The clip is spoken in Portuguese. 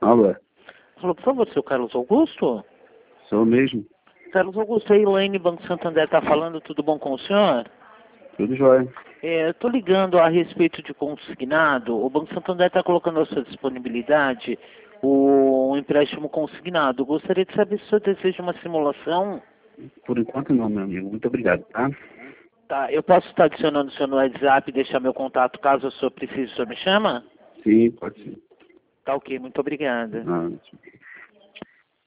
Alô, Falou, por favor, seu Carlos Augusto? sou mesmo. Carlos Augusto, a Elaine Banco Santander está falando, tudo bom com o senhor? Tudo jóia. Estou ligando a respeito de consignado. O Banco Santander está colocando à sua disponibilidade o empréstimo consignado. Gostaria de saber se o senhor deseja uma simulação. Por enquanto não, meu amigo. Muito obrigado, tá? Tá, eu posso estar adicionando o senhor no WhatsApp e deixar meu contato caso o senhor precise, o senhor me chama? Sim, pode ser. Tá ok, muito obrigada. Ah,